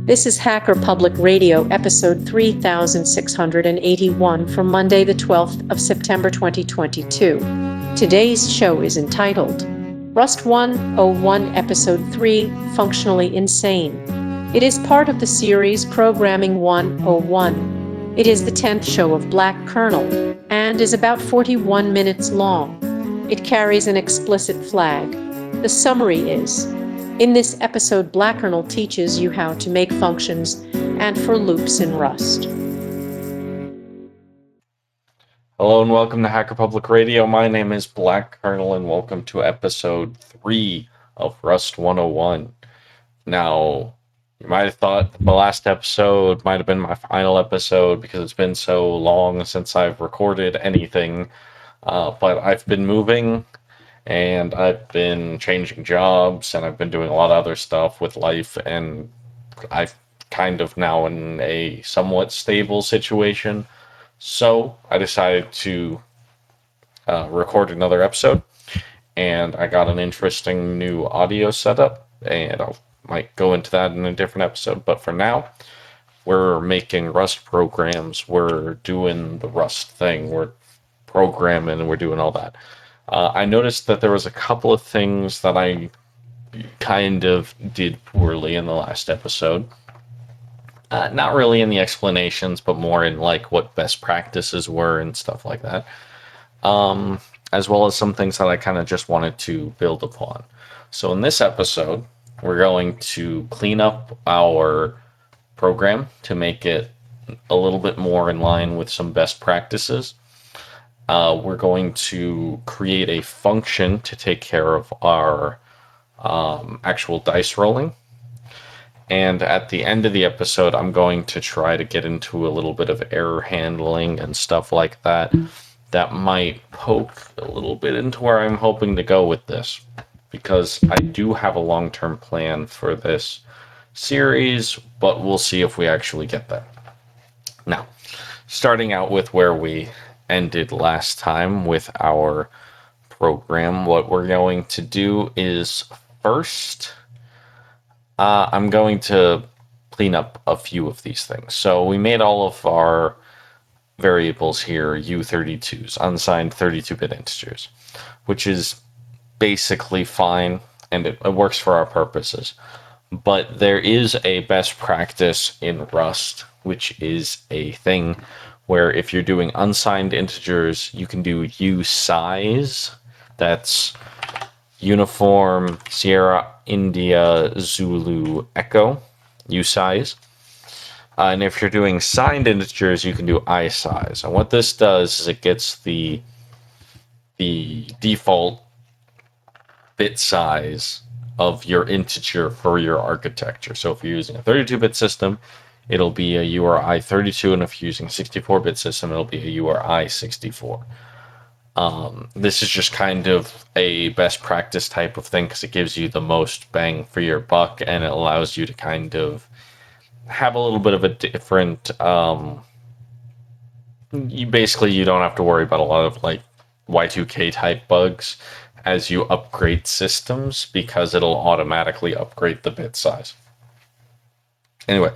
This is Hacker Public Radio, episode 3681 for Monday, the 12th of September 2022. Today's show is entitled Rust 101, Episode 3, Functionally Insane. It is part of the series Programming 101. It is the 10th show of Black Kernel and is about 41 minutes long. It carries an explicit flag. The summary is: in this episode, Black Kernel teaches you how to make functions and for loops in Rust. Hello and welcome to Hacker Public Radio. My name is Black Kernel and welcome to episode 3 of Rust 101. Now, you might have thought the last episode might have been my final episode because it's been so long since I've recorded anything, but I've been moving and I've been changing jobs and I've been doing a lot of other stuff with life, and I've kind of now in a somewhat stable situation. So I decided to record another episode, and I got an interesting new audio setup, and I might go into that in a different episode. But for now, we're making Rust programs, we're doing the Rust thing, we're programming, and we're doing all that. I noticed that there was a couple of things that I kind of did poorly in the last episode. Not really in the explanations, but more in like what best practices were and stuff like that. As well as some things that I kind of just wanted to build upon. So in this episode, we're going to clean up our program to make it a little bit more in line with some best practices. We're going to create a function to take care of our actual dice rolling. And at the end of the episode, I'm going to try to get into a little bit of error handling and stuff like that. That might poke a little bit into where I'm hoping to go with this, because I do have a long-term plan for this series, but we'll see if we actually get that. Now, starting out with where we ended last time with our program, what we're going to do is first, I'm going to clean up a few of these things. So we made all of our variables here U32s, unsigned 32-bit integers, which is basically fine, and it works for our purposes. But there is a best practice in Rust, which is a thing where if you're doing unsigned integers, you can do usize. That's Uniform Sierra India Zulu Echo, usize. And if you're doing signed integers, you can do isize. And what this does is it gets the default bit size of your integer for your architecture. So if you're using a 32-bit system, it'll be a URI 32, and if you're using a 64-bit system, it'll be a URI 64. This is just kind of a best practice type of thing because it gives you the most bang for your buck, and it allows you to kind of have a little bit of a different, you don't have to worry about a lot of like Y2K type bugs as you upgrade systems, because it'll automatically upgrade the bit size. Anyway,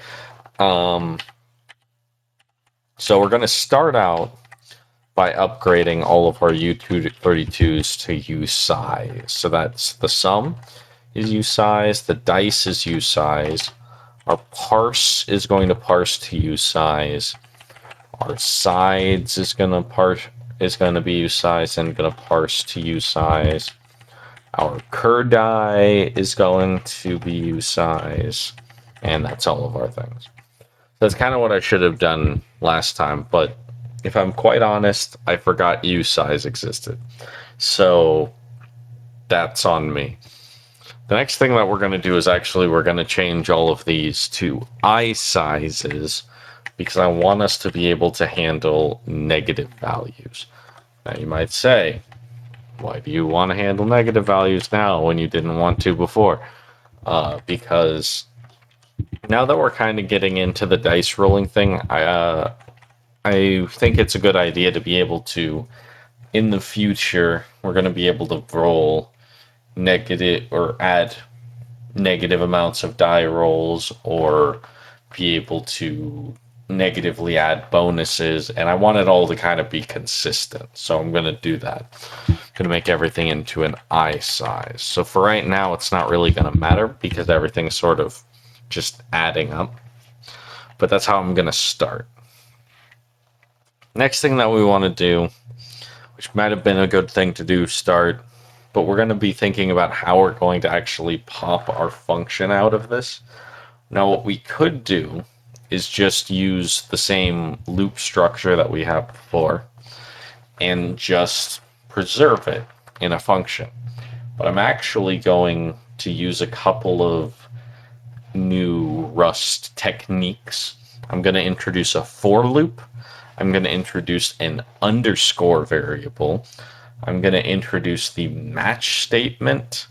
so we're going to start out by upgrading all of our U32s to usize. So that's the sum is usize, the dice is usize, our parse is going to parse to usize, our sides is going to be usize and going to parse to usize, our cur_die is going to be usize, and that's all of our things. That's kind of what I should have done last time, but if I'm quite honest, I forgot usize existed. So that's on me. The next thing that we're going to do is we're going to change all of these to isizes, because I want us to be able to handle negative values. Now you might say, why do you want to handle negative values now when you didn't want to before? Because now that we're kind of getting into the dice rolling thing, I think it's a good idea to be able to, in the future, we're going to be able to roll negative or add negative amounts of die rolls or be able to negatively add bonuses, and I want it all to kind of be consistent. So I'm going to do that. I'm going to make everything into an I size. So for right now, it's not really going to matter because everything's sort of just adding up. But that's how I'm going to start. Next thing that we want to do, which might have been a good thing to do start, but we're going to be thinking about how we're going to actually pop our function out of this. Now, what we could do is just use the same loop structure that we have before and just preserve it in a function. But I'm actually going to use a couple of new Rust techniques. I'm going to introduce a for loop. I'm going to introduce an underscore variable. I'm going to introduce the match statement.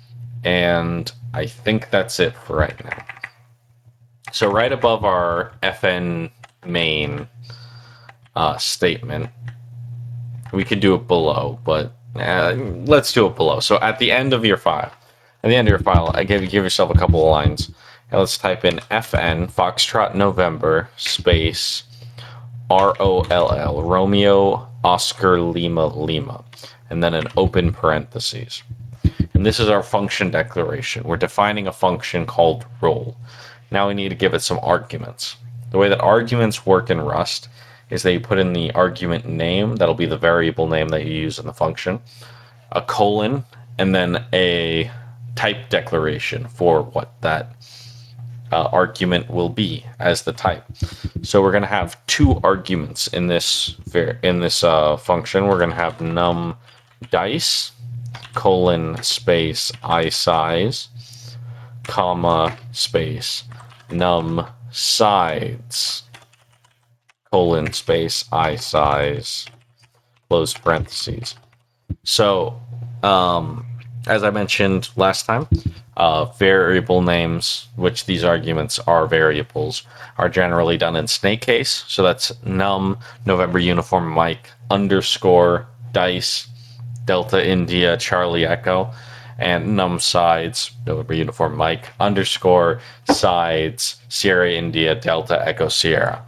And I think that's it for right now. So right above our fn main statement, we could do it below, but let's do it below. So at the end of your file, I give yourself a couple of lines. And let's type in fn Foxtrot November space ROLL Romeo Oscar Lima Lima, and then an open parentheses. And this is our function declaration. We're defining a function called roll. Now we need to give it some arguments. The way that arguments work in Rust is that you put in the argument name, that'll be the variable name that you use in the function, a colon, and then a type declaration for what that argument will be as the type. So we're going to have two arguments in this function. We're going to have num dice colon space I size comma space num sides colon space I size close parentheses. So as I mentioned last time, variable names, which these arguments are variables, are generally done in snake case. So that's num November uniform Mike underscore dice Delta India Charlie Echo, and num sides November uniform Mike underscore sides Sierra India Delta Echo Sierra.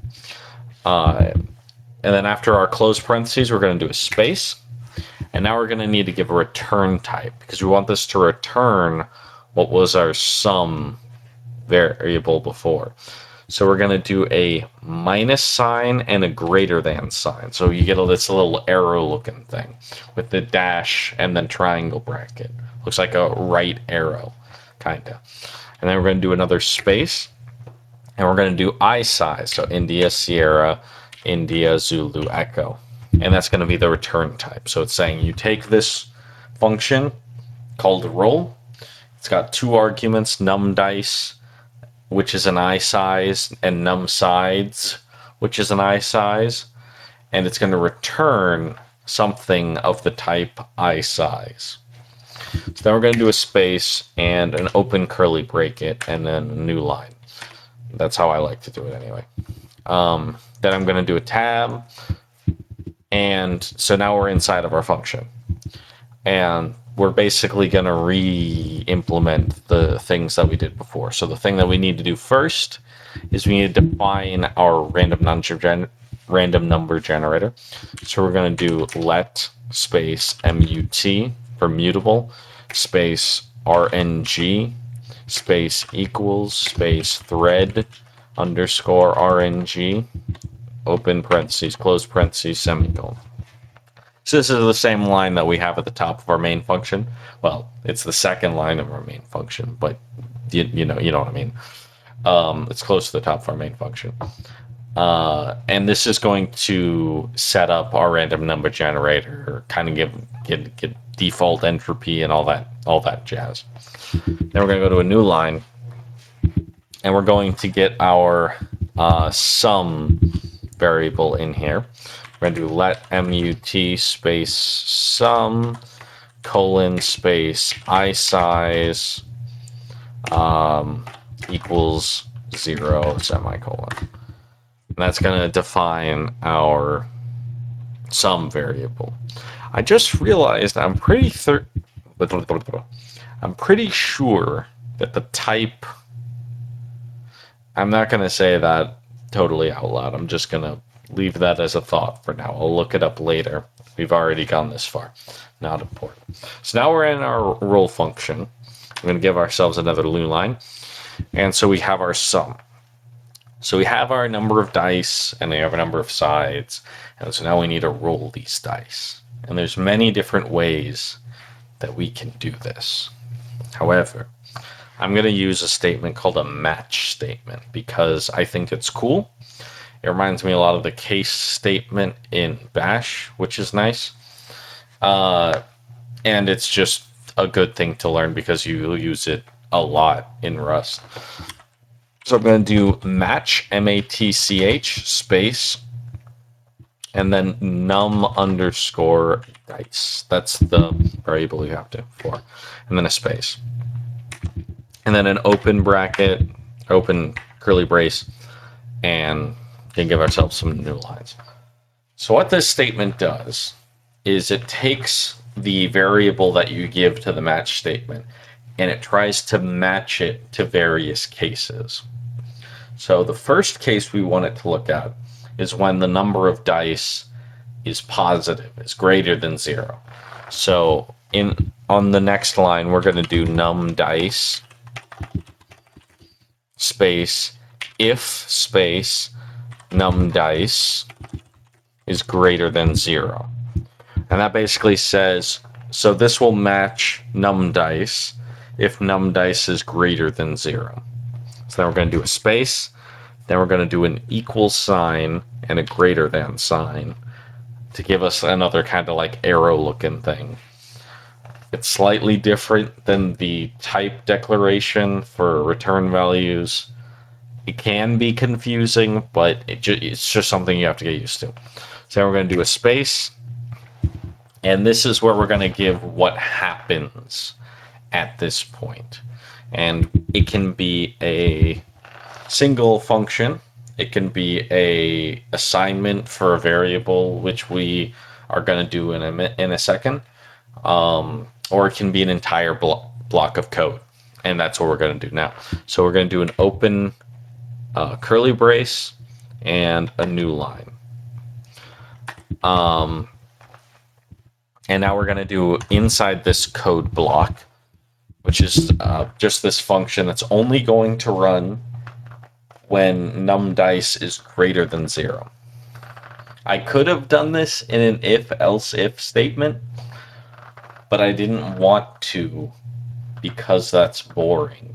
And then after our close parentheses, we're going to do a space. And now we're going to need to give a return type because we want this to return what was our sum variable before. So we're going to do a minus sign and a greater than sign. So you get this little arrow looking thing with the dash and then triangle bracket. Looks like a right arrow, kind of. And then we're going to do another space. And we're going to do I size. So India, Sierra, India, Zulu, Echo. And that's going to be the return type. So it's saying you take this function called roll. It's got two arguments, num dice, which is an I size, and num sides, which is an I size. And it's going to return something of the type I size. So then we're going to do a space and an open curly bracket and then a new line. That's how I like to do it anyway. Then I'm going to do a tab. And so now we're inside of our function. And we're basically going to re-implement the things that we did before. So the thing that we need to do first is we need to define our random number generator. So we're going to do let space mut for mutable space rng space equals space thread underscore rng open parentheses, close parentheses, semicolon. So this is the same line that we have at the top of our main function. Well, it's the second line of our main function, but you know what I mean. It's close to the top of our main function. And this is going to set up our random number generator, kind of get default entropy and all that jazz. Then we're going to go to a new line, and we're going to get our sum variable in here. We're going to do let mut space sum colon space I size equals 0 semicolon. And that's going to define our sum variable. I just realized I'm pretty sure that the type I'm not going to say that totally out loud. I'm just going to leave that as a thought for now. I'll look it up later. We've already gone this far. Not important. So now we're in our roll function. I'm going to give ourselves another new line. And so we have our sum. So we have our number of dice, and we have a number of sides. And so now we need to roll these dice. And there's many different ways that we can do this. However, I'm going to use a statement called a match statement because I think it's cool. It reminds me a lot of the case statement in Bash, which is nice. And it's just a good thing to learn because you use it a lot in Rust. So I'm going to do match, M-A-T-C-H, space, and then num underscore dice. That's the variable you have to for. And then a space. And then an open bracket, open curly brace, and can give ourselves some new lines. So what this statement does is it takes the variable that you give to the match statement and it tries to match it to various cases. So the first case we want it to look at is when the number of dice is positive, is greater than 0. So on the next line, we're going to do num dice space if space num dice is greater than 0. And that basically says, so this will match num dice if num dice is greater than 0. So then we're going to do a space, then we're going to do an equal sign and a greater than sign to give us another kind of like arrow looking thing. It's slightly different than the type declaration for return values. It can be confusing, but it's just something you have to get used to. So we're going to do a space, and this is where we're going to give what happens at this point. And it can be a single function. It can be a assignment for a variable, which we are going to do in a second. Or it can be an entire block of code. And that's what we're going to do now. So we're going to do an open curly brace and a new line. And now we're going to do inside this code block, which is just this function that's only going to run when num dice is greater than 0. I could have done this in an if-else-if statement, but I didn't want to because that's boring.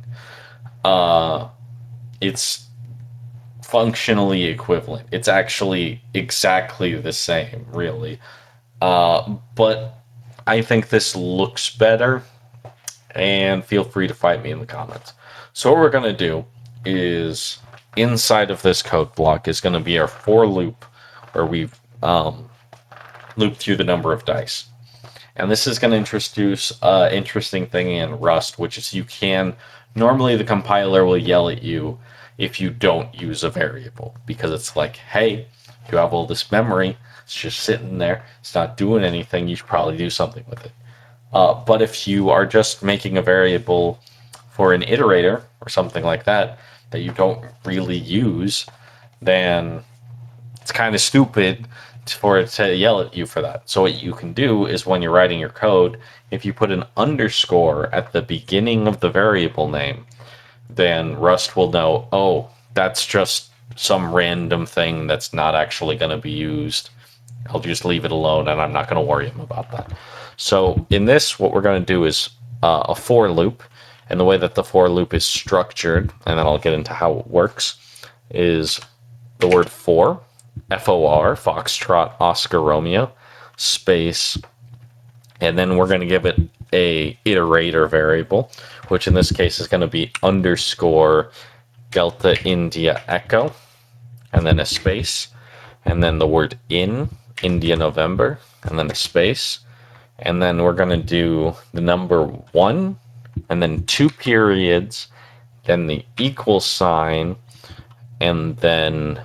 It's functionally equivalent. It's actually exactly the same, really. But I think this looks better, and feel free to fight me in the comments. So what we're going to do is inside of this code block is going to be our for loop where we've looped through the number of dice. And this is going to introduce an interesting thing in Rust, which is normally the compiler will yell at you if you don't use a variable, because it's like, hey, you have all this memory, it's just sitting there, it's not doing anything, you should probably do something with it. But if you are just making a variable for an iterator or something like that you don't really use, then it's kind of stupid for it to yell at you for that. So what you can do is when you're writing your code, if you put an underscore at the beginning of the variable name, then Rust will know, oh, that's just some random thing that's not actually going to be used. I'll just leave it alone and I'm not going to worry about that. So in this, what we're going to do is a for loop. And the way that the for loop is structured, and then I'll get into how it works, is the word for, F-O-R, Foxtrot, Oscar, Romeo, space, and then we're going to give it a iterator variable, which in this case is going to be underscore Delta India Echo, and then a space, and then the word in, India November, and then a space, and then we're going to do the number 1, and then 2 periods, then the equal sign, and then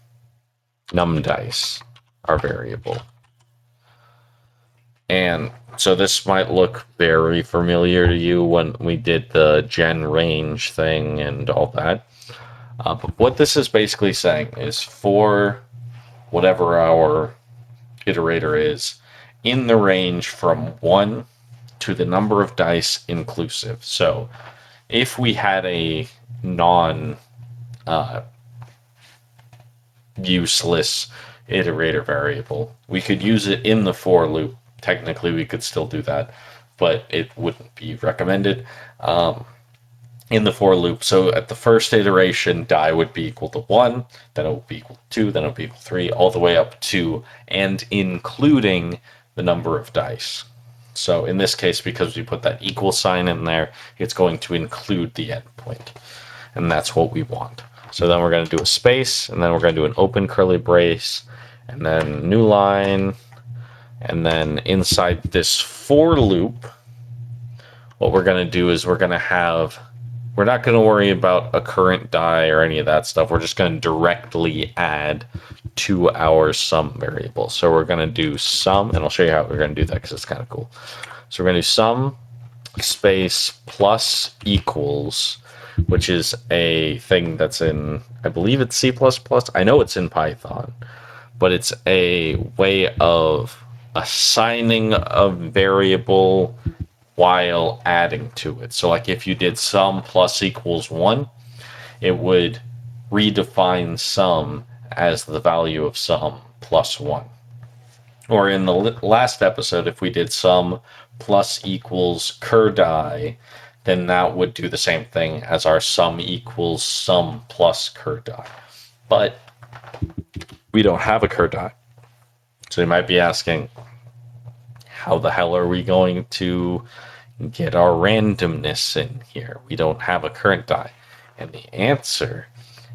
num dice, our variable. And So this might look very familiar to you when we did the gen range thing and all that. But what this is basically saying is for whatever our iterator is, in the range from 1 to the number of dice inclusive. So if we had a non useless iterator variable, we could use it in the for loop. Technically, we could still do that, but it wouldn't be recommended in the for loop. So at the first iteration, die would be equal to 1, then it would be equal to 2, then it would be equal to 3, all the way up to and including the number of dice. So in this case, because we put that equal sign in there, it's going to include the endpoint. And that's what we want. So then we're going to do a space, and then we're going to do an open curly brace, and then new line, and then inside this for loop, what we're going to do is we're not going to worry about a current die or any of that stuff. We're just going to directly add to our sum variable. So we're going to do sum, and I'll show you how we're going to do that because it's kind of cool. So we're going to do sum space plus equals, which is a thing that's in, I believe it's C++. I know it's in Python, but it's a way of assigning a variable while adding to it. So like if you did sum plus equals 1, it would redefine sum as the value of sum plus 1. Or in the last episode, if we did sum plus equals cur die, then that would do the same thing as our sum equals sum plus cur die. But we don't have a cur die. So you might be asking, how the hell are we going to get our randomness in here? We don't have a current die. And the answer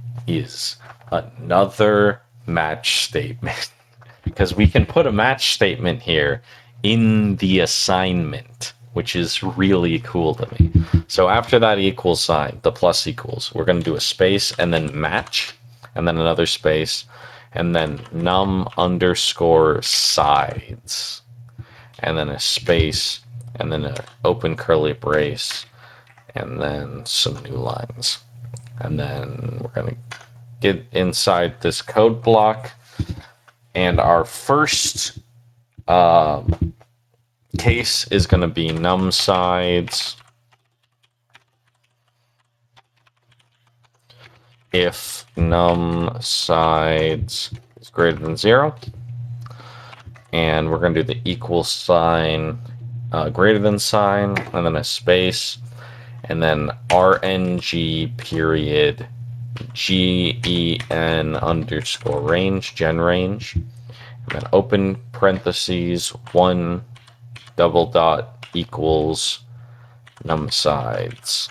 is another match statement. Because we can put a match statement here in the assignment, which is really cool to me. So after that equals sign, the plus equals, we're going to do a space and then match, and then another space, and then num underscore sides, and then a space, and then an open curly brace, and then some new lines. And then we're going to get inside this code block, and our first case is going to be num sides if num sides is greater than 0. And we're going to do the equal sign, greater than sign, and then a space, and then RNG period GEN underscore range, gen range, and then open parentheses 1 double dot equals num sides,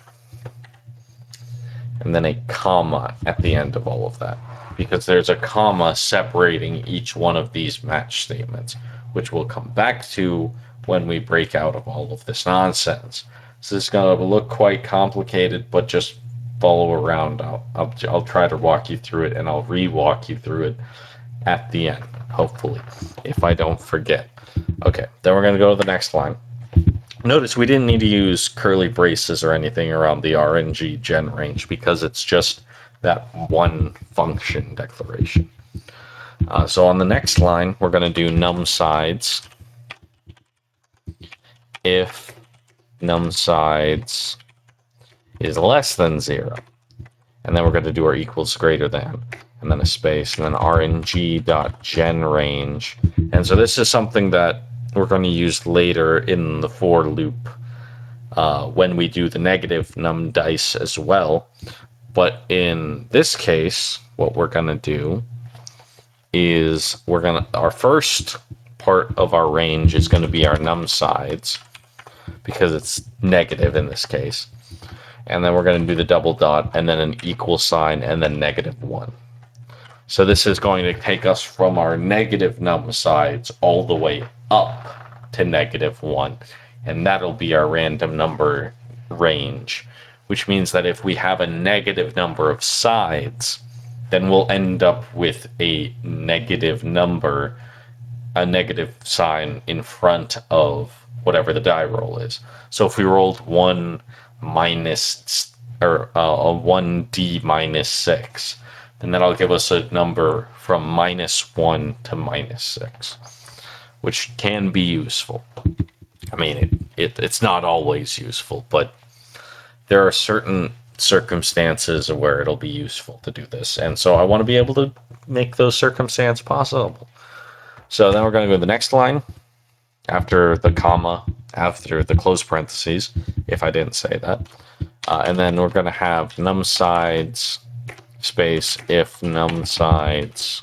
and then a comma at the end of all of that, because there's a comma separating each one of these match statements, which we'll come back to when we break out of all of this nonsense. So this is going to look quite complicated, but just follow around. I'll try to walk you through it, and I'll re-walk you through it at the end, hopefully, if I don't forget. Okay, then we're going to go to the next line. Notice we didn't need to use curly braces or anything around the RNG gen range because it's just that one function declaration. So on the next line, we're going to do num sides if num sides is less than 0. And then we're going to do our equals greater than, and then a space, and then rng.genRange. And so this is something that we're going to use later in the for loop when we do the negative num dice as well. But in this case, what we're going to do is our first part of our range is going to be our num sides, because it's negative in this case. And then we're going to do the double dot, and then an equal sign, and then -1. So this is going to take us from our negative num sides all the way up to -1. And that'll be our random number range, which means that if we have a negative number of sides, then we'll end up with a negative number, a negative sign in front of whatever the die roll is. So if we rolled 1 minus, or a 1d minus 6, then that'll give us a number from -1 to -6, which can be useful. I mean, it's not always useful, but there are certain circumstances where it'll be useful to do this. And so I want to be able to make those circumstances possible. So then we're going to go to the next line after the comma, after the close parentheses, if I didn't say that. And then we're going to have num sides space if num sides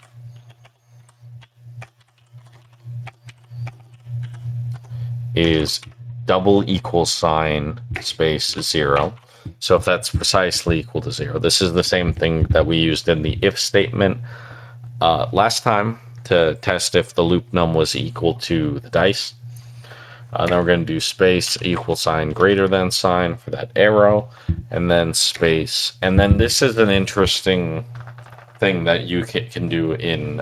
is double equal sign space 0. So if that's precisely equal to 0, this is the same thing that we used in the if statement last time to test if the loop num was equal to the dice. Then we're going to do space equal sign greater than sign for that arrow, and then space. And then this is an interesting thing that you can do in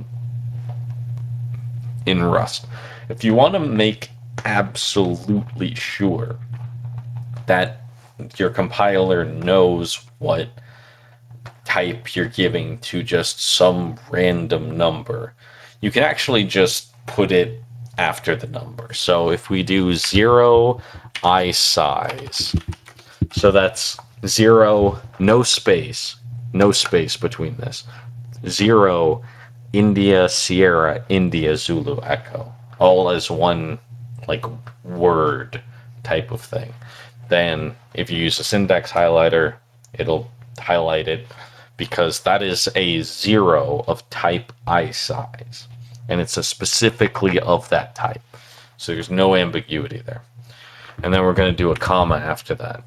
Rust. If you want to make absolutely sure that your compiler knows what type you're giving to just some random number, you can actually just put it after the number. So if we do 0 isize, so that's 0, no space between this, 0 India Sierra India Zulu Echo, all as one like word type of thing. Then if you use a syntax highlighter, it'll highlight it because that is a 0 of type isize, and it's a specifically of that type. So there's no ambiguity there. And then we're going to do a comma after that.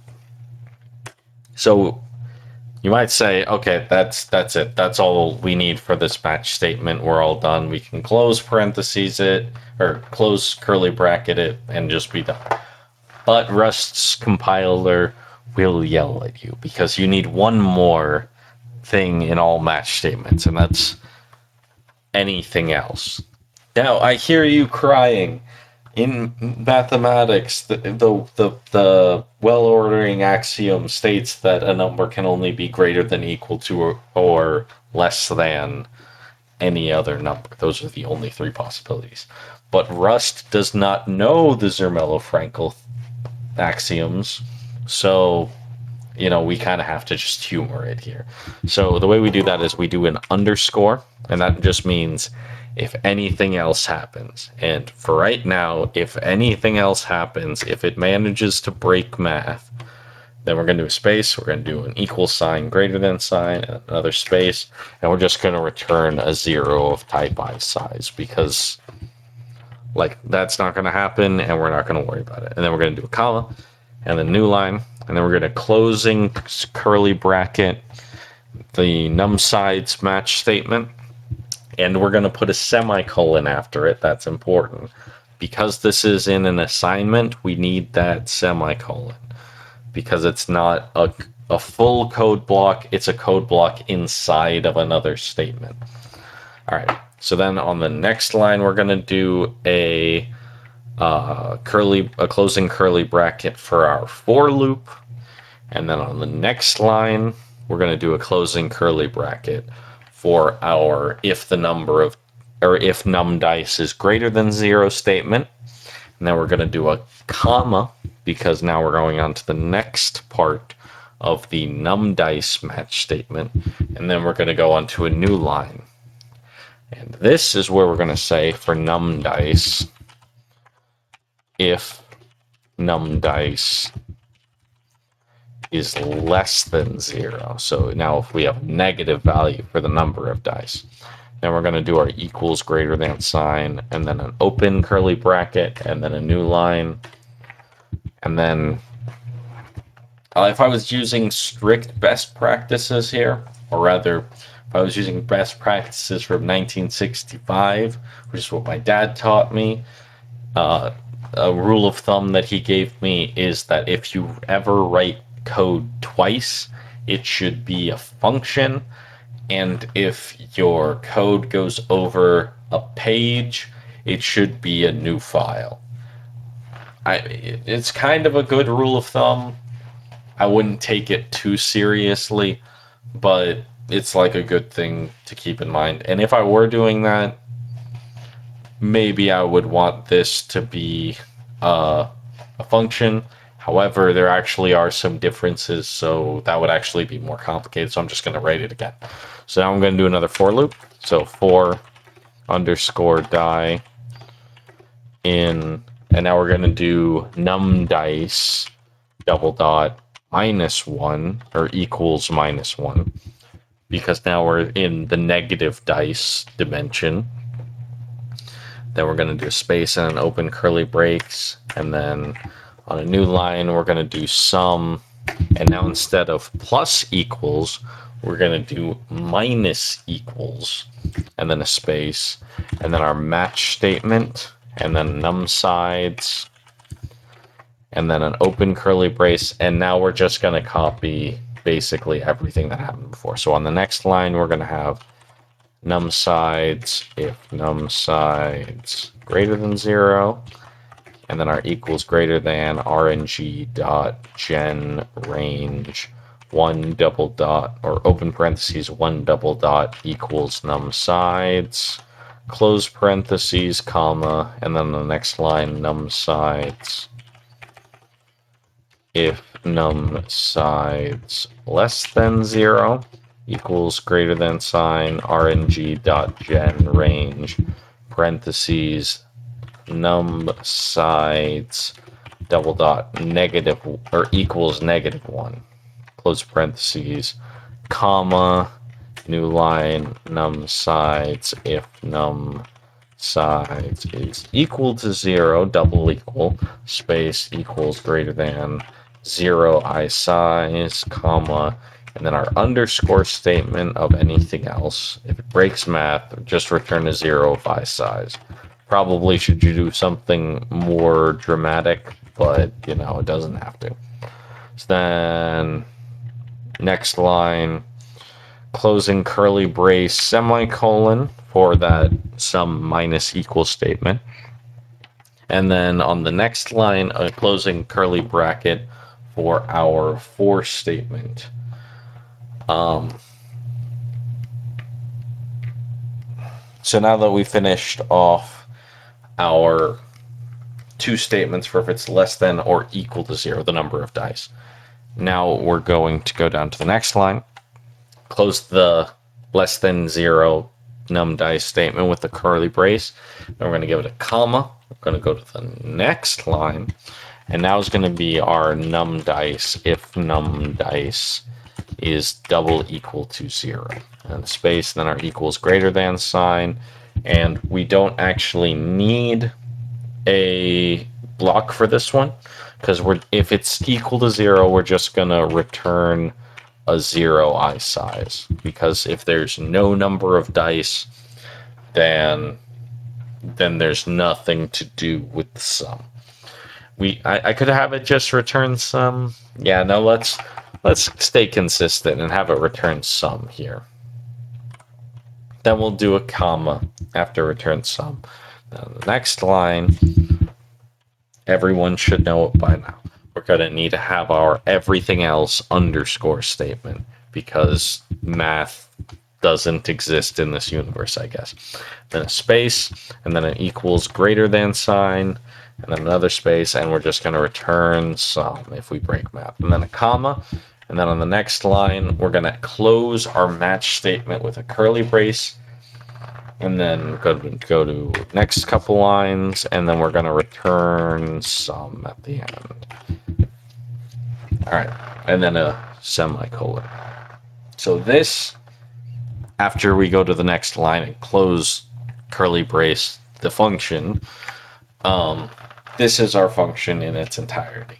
So you might say, okay, that's it. That's all we need for this match statement. We're all done. We can close parentheses it, or close curly bracket it, and just be done. But Rust's compiler will yell at you because you need one more thing in all match statements, and that's anything else. Now, I hear you crying. In mathematics, the well-ordering axiom states that a number can only be greater than, equal to, or less than any other number. Those are the only three possibilities. But Rust does not know the Zermelo-Fraenkel axioms, so we kind of have to just humor it here. So the way we do that is we do an underscore, and that just means if anything else happens. And for right now, if anything else happens, if it manages to break math, then we're going to do a space, we're going to do an equal sign greater than sign, and another space, and we're just going to return a 0 of type isize because that's not going to happen, and we're not going to worry about it. And then we're going to do a comma, and then new line, and then we're going to closing curly bracket the num sides match statement, and we're going to put a semicolon after it. That's important. Because this is in an assignment, we need that semicolon because it's not a full code block, it's a code block inside of another statement. All right. So then on the next line, we're going to do a closing curly bracket for our for loop. And then on the next line, we're going to do a closing curly bracket for our if num dice is greater than 0 statement. And then we're going to do a comma because now we're going on to the next part of the num dice match statement. And then we're going to go on to a new line. And this is where we're going to say for num dice, if num dice is less than 0. So now if we have a negative value for the number of dice, then we're going to do our equals greater than sign, and then an open curly bracket, and then a new line. And then if I was using strict best practices here, or rather, if I was using best practices from 1965, which is what my dad taught me, a rule of thumb that he gave me is that if you ever write code twice, it should be a function, and if your code goes over a page, it should be a new file. it's kind of a good rule of thumb. I wouldn't take it too seriously, but it's like a good thing to keep in mind. And if I were doing that, maybe I would want this to be a function. However, there actually are some differences, so that would actually be more complicated. So I'm just going to write it again. So now I'm going to do another for loop. So for underscore die in, and now we're going to do num dice double dot -1 or equals -1, because now we're in the negative dice dimension. Then we're going to do a space and an open curly braces, and then on a new line we're going to do sum, and now instead of plus equals we're going to do minus equals, and then a space, and then our match statement, and then num sides, and then an open curly brace, and now we're just going to copy basically everything that happened before. So on the next line we're going to have num sides if num sides greater than 0, and then our equals greater than rng dot gen range 1 double dot or open parentheses 1 double dot equals num sides close parentheses comma, and then the next line num sides if num sides less than 0 equals greater than sign rng dot gen range parentheses num sides double dot negative or equals -1 close parentheses comma new line num sides if num sides is equal to 0 double equal space equals greater than 0 I size comma, and then our underscore statement of anything else. If it breaks math, just return a 0 of I size. Probably should you do something more dramatic, but you know, it doesn't have to. So then next line, closing curly brace semicolon for that sum minus equal statement. And then on the next line, a closing curly bracket for our for statement. So now that we finished off our two statements for if it's less than or equal to 0, the number of dice, now we're going to go down to the next line, close the less than 0 num dice statement with the curly brace. Then we're going to give it a comma. We're going to go to the next line, and now is going to be our num dice if num dice is double equal to 0, and the space, then our equals greater than sign, and we don't actually need a block for this one, because if it's equal to 0, we're just going to return a 0 I size, because if there's no number of dice, then there's nothing to do with the sum. I could have it just return sum. Yeah, no, let's stay consistent and have it return sum here. Then we'll do a comma after return sum. Now the next line, everyone should know it by now. We're going to need to have our everything else underscore statement, because math doesn't exist in this universe, I guess. Then a space, and then an equals greater than sign, and then another space, and we're just going to return sum if we break math. And then a comma, and then on the next line, we're going to close our match statement with a curly brace, and then go to next couple lines, and then we're going to return sum at the end. All right, and then a semicolon. So this, after we go to the next line and close curly brace the function, this is our function in its entirety.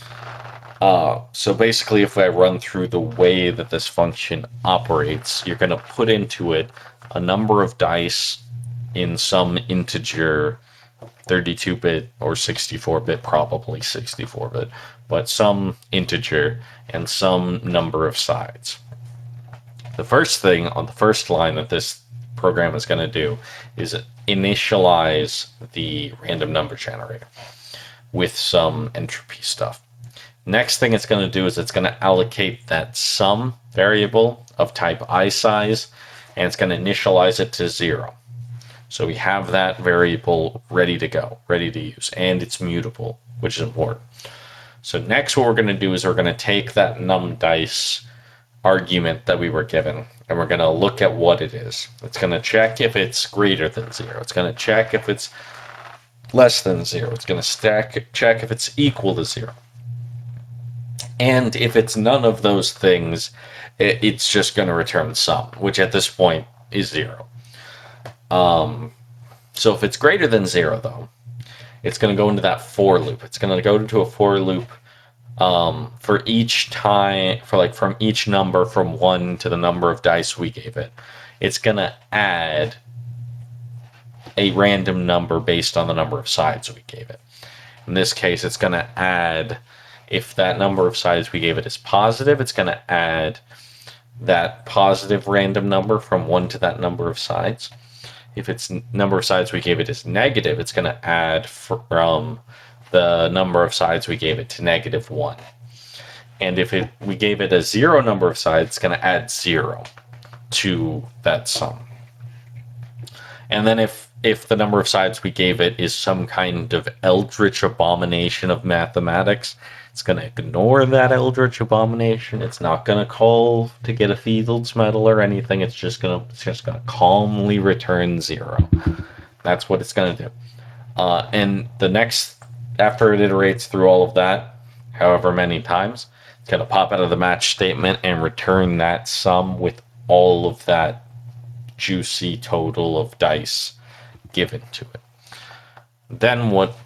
So basically, if I run through the way that this function operates, you're going to put into it a number of dice in some integer, 32-bit or 64-bit, probably 64-bit, but some integer and some number of sides. The first thing on the first line that this program is going to do is initialize the random number generator. with some entropy stuff. Next thing it's going to do is it's going to allocate that sum variable of type isize, and it's going to initialize it to 0. So we have that variable ready to go, ready to use, and it's mutable, which is important. So next what we're going to do is we're going to take that numDice argument that we were given, and we're going to look at what it is. It's going to check if it's greater than 0. It's going to check if it's less than 0. It's going to check if it's equal to 0. And if it's none of those things, it's just going to return sum, which at this point is 0. So if it's greater than 0, though, it's going to go into that for loop. It's going to go into a for loop for each time, from each number from 1 to the number of dice we gave it. It's going to add a random number based on the number of sides we gave it. In this case, it's going to add, if that number of sides we gave it is positive, it's going to add that positive random number from 1 to that number of sides. If its number of sides we gave it is negative, it's going to add from the number of sides we gave it to -1. And if we gave it a 0 number of sides, it's going to add 0 to that sum. And then if the number of sides we gave it is some kind of eldritch abomination of mathematics, it's going to ignore that eldritch abomination. It's not going to call to get a Fields medal or anything. It's just going to calmly return 0. That's what it's going to do. And the next, after it iterates through all of that, however many times, it's going to pop out of the match statement and return that sum with all of that juicy total of dice given to it. Then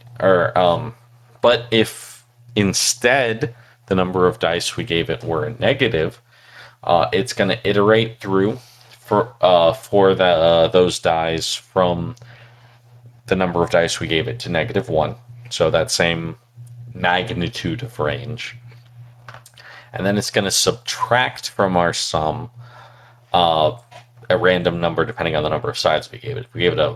but if instead the number of dice we gave it were negative, it's going to iterate through for those dice from the number of dice we gave it to -1. So that same magnitude of range. And then it's going to subtract from our sum a random number depending on the number of sides we gave it. If we gave it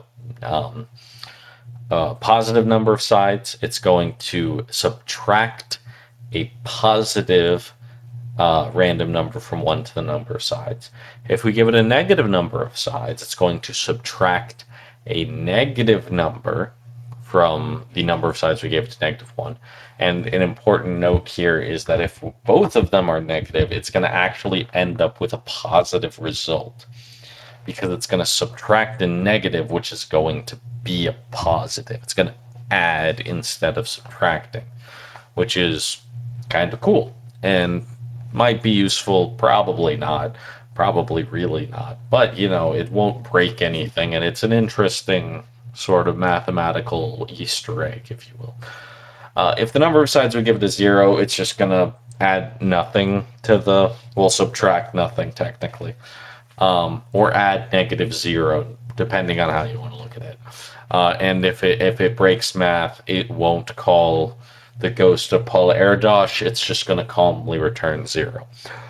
a positive number of sides, it's going to subtract a positive random number from 1 to the number of sides. If we give it a negative number of sides, it's going to subtract a negative number from the number of sides we gave it to -1. And an important note here is that if both of them are negative, it's going to actually end up with a positive result, because it's going to subtract a negative, which is going to be a positive. It's going to add instead of subtracting, which is kind of cool and might be useful. Probably not. Probably really not. But, it won't break anything, and it's an interesting sort of mathematical Easter egg, if you will. If the number of sides we give it is 0, it's just going to add nothing to subtract nothing, technically. Or add -0, depending on how you want to look at it. And if it breaks math, it won't call the ghost of Paul Erdos. It's just going to calmly return 0.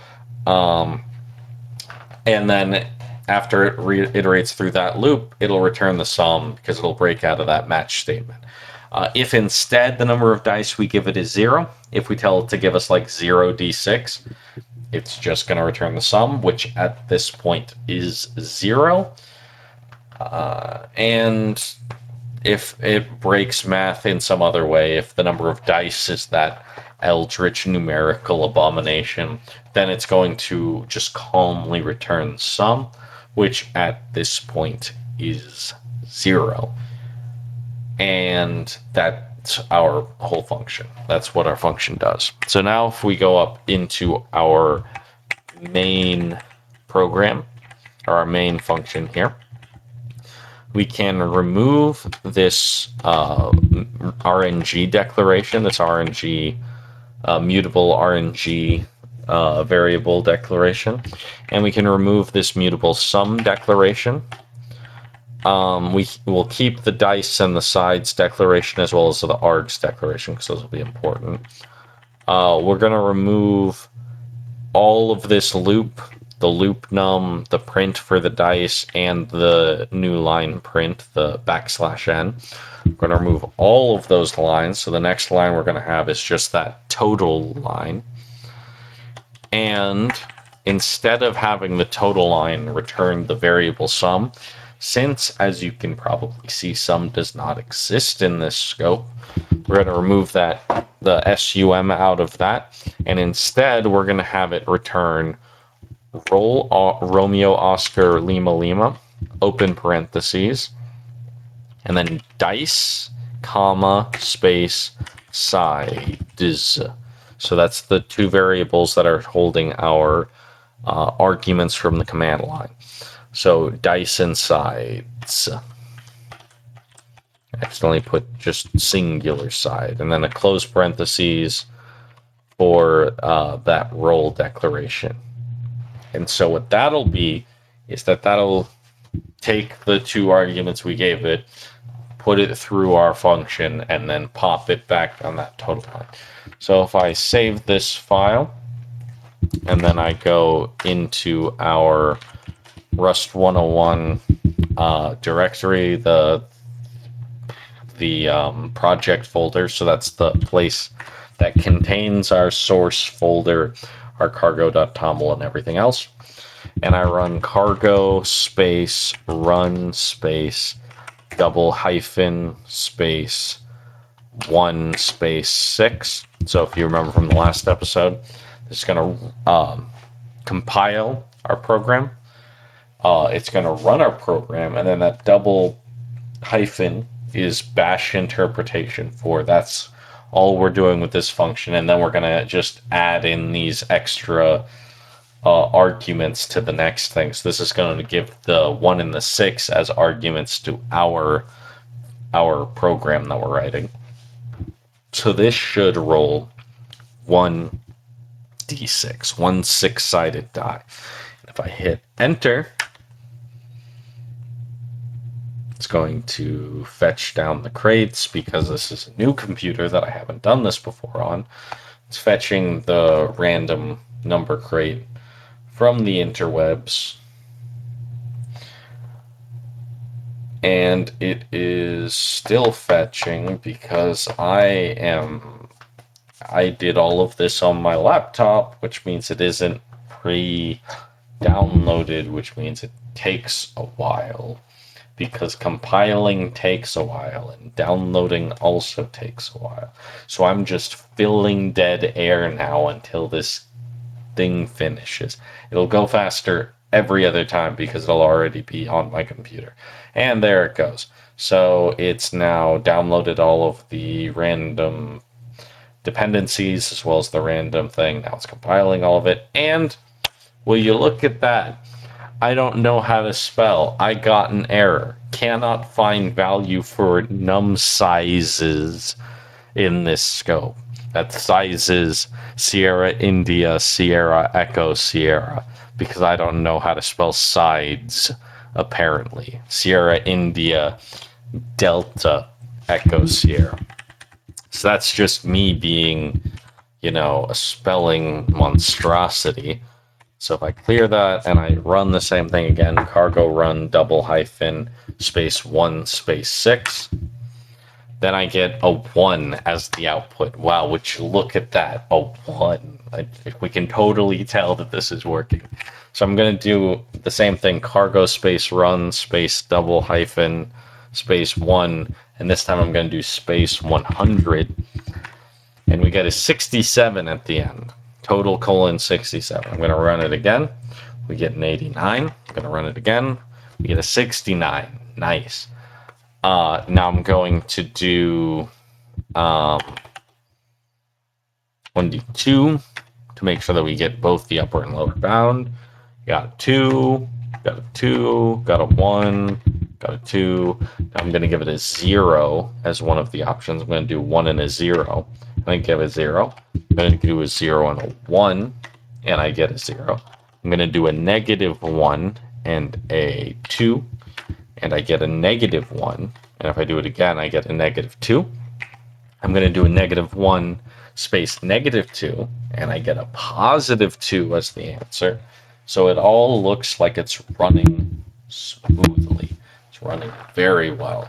And then after it reiterates through that loop, it'll return the sum, because it'll break out of that match statement. If instead the number of dice we give it is 0, if we tell it to give us 0d6, it's just going to return the sum, which at this point is 0. And if it breaks math in some other way, if the number of dice is that eldritch numerical abomination, then it's going to just calmly return sum, which at this point is 0. And that's our whole function. That's what our function does. So now if we go up into our main program, or our main function here, we can remove this RNG declaration, this RNG, mutable RNG variable declaration, and we can remove this mutable sum declaration. We will keep the dice and the sides declaration as well as the args declaration, because those will be important. We're going to remove all of this loop the loop num, the print for the dice, and the new line print, the \n. We're going to remove all of those lines. So the next line we're going to have is just that total line. And instead of having the total line return the variable sum, since, as you can probably see, sum does not exist in this scope, we're going to remove the sum out of that, and instead we're going to have it return Romeo Oscar Lima Lima, open parentheses, and then dice, comma, space, sides. So that's the two variables that are holding our arguments from the command line. So dice and sides. I accidentally put just singular side, and then a close parentheses for that roll declaration. And so what that'll be is that'll take the two arguments we gave it, put it through our function, and then pop it back on that total line. So if I save this file, and then I go into our Rust 101 directory, the project folder, so that's the place that contains our source folder, our cargo.toml and everything else. And I run cargo space run space double hyphen space 1 space 6. So if you remember from the last episode, it's going to compile our program. It's going to run our program, and then that double hyphen is bash interpretation for that's all we're doing with this function, and then we're going to just add in these extra arguments to the next thing. So this is going to give the 1 and the 6 as arguments to our program that we're writing. So this should roll 1d6, one 6-sided die. And if I hit enter, it's going to fetch down the crates because this is a new computer that I haven't done this before on. It's fetching the random number crate from the interwebs. And it is still fetching because I did all of this on my laptop, which means it isn't pre-downloaded, which means it takes a while. Because compiling takes a while and downloading also takes a while. So I'm just filling dead air now until this thing finishes. It'll go faster every other time because it'll already be on my computer. And there it goes. So it's now downloaded all of the random dependencies as well as the random thing. Now it's compiling all of it. And will you look at that? I don't know how to spell. I got an error. Cannot find value for num sizes in this scope. That's sizes Sierra India Sierra Echo Sierra, because I don't know how to spell sides, apparently. Sierra India Delta Echo Sierra. So that's just me being, a spelling monstrosity. So if I clear that and I run the same thing again, cargo run double hyphen space 1 space 6, then I get a 1 as the output. Wow, would you look at that, a 1. We can totally tell that this is working. So I'm going to do the same thing, cargo space run space double hyphen space 1, and this time I'm going to do space 100, and we get a 67 at the end. Total colon 67. I'm going to run it again. We get an 89. I'm going to run it again. We get a 69. Nice. Now I'm going to do 1d2 to make sure that we get both the upper and lower bound. Got a 2, got a 2, got a 1, got a 2. Now I'm going to give it a 0 as one of the options. I'm going to do 1 and a 0. I give a 0. I'm going to do a 0 and a 1, and I get a 0. I'm going to do a -1 and a 2, and I get a -1. And if I do it again, I get a -2. I'm going to do a -1 space -2, and I get a +2 as the answer. So it all looks like it's running smoothly. It's running very well.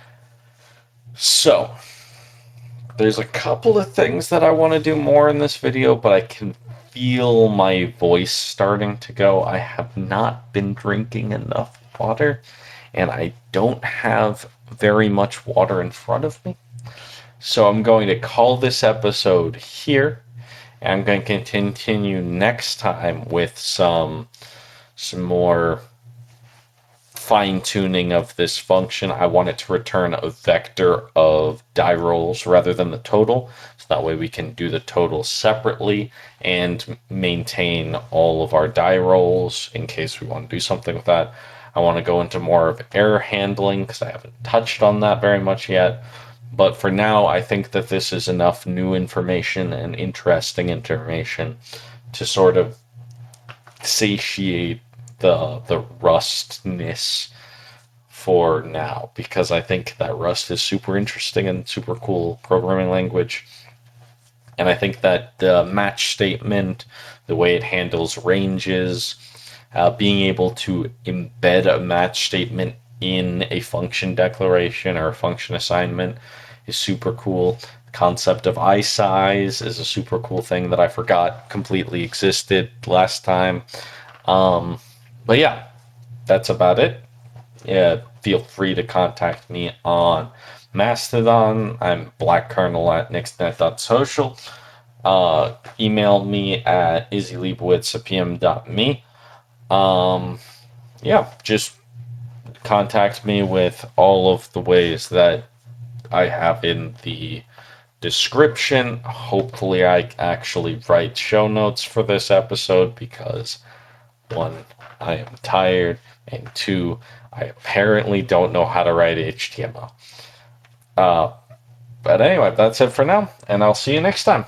So there's a couple of things that I want to do more in this video, but I can feel my voice starting to go. I have not been drinking enough water, and I don't have very much water in front of me. So I'm going to call this episode here, and I'm going to continue next time with some more fine-tuning of this function. I want it to return a vector of die rolls rather than the total, so that way we can do the total separately and maintain all of our die rolls in case we want to do something with that. I want to go into more of error handling because I haven't touched on that very much yet. But for now, I think that this is enough new information and interesting information to sort of satiate the Rustness for now, because I think that Rust is super interesting and super cool programming language. And I think that the match statement, the way it handles ranges, being able to embed a match statement in a function declaration or a function assignment is super cool. The concept of isize is a super cool thing that I forgot completely existed last time. But yeah, that's about it. Yeah, feel free to contact me on Mastodon. I'm blackkernel@nixnet.social. Email me at izzyleibowitz@pm.me. Yeah, just contact me with all of the ways that I have in the description. Hopefully I actually write show notes for this episode because 1, I am tired, and 2, I apparently don't know how to write HTML. But anyway, that's it for now, and I'll see you next time.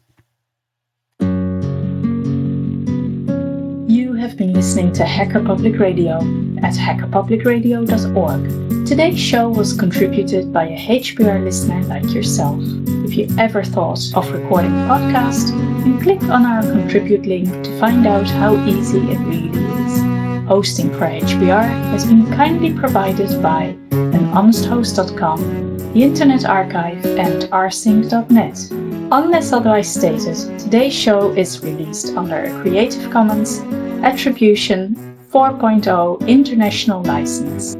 You have been listening to Hacker Public Radio at hackerpublicradio.org. Today's show was contributed by a HPR listener like yourself. If you ever thought of recording a podcast, then click on our contribute link to find out how easy it really is. Hosting for HPR has been kindly provided by anhonesthost.com, the Internet Archive, and rsync.net. Unless otherwise stated, today's show is released under a Creative Commons Attribution 4.0 International License.